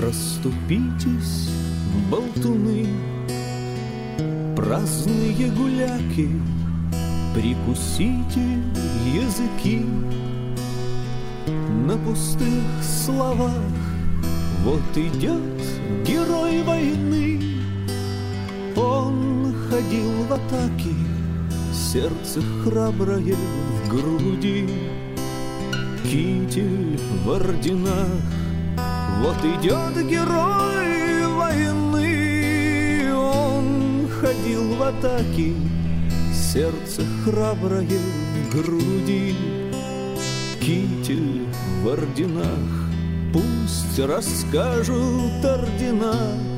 Расступитесь, болтуны, праздные гуляки, прикусите языки. На пустых словах вот идет герой войны. Он ходил в атаке, сердце храброе в груди, китель в орденах. Вот идет герой войны. Он ходил в атаке, сердце храброе в груди, китель в орденах. Пусть расскажут ордена,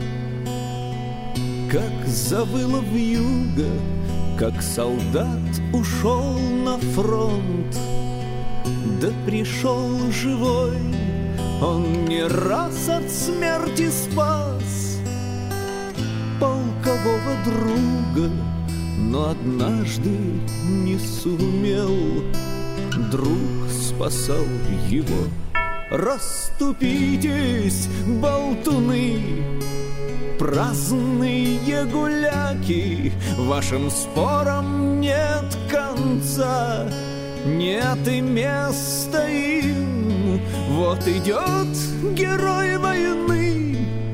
как завыла вьюга, как солдат ушел на фронт. Да пришел живой, он не раз от смерти спас полкового друга, но однажды не сумел. Друг спасал его. Расступитесь, болтуны, праздные гуляки, вашим спорам нет конца, нет и места им. Вот идет герой войны.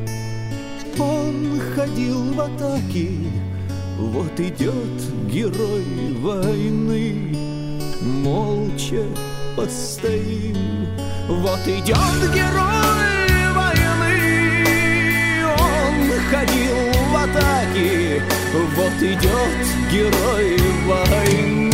Он ходил в атаке, вот идет герой войны. Молча постоим. Вот идет герой войны. Он ходил в атаке, вот идет герой войны.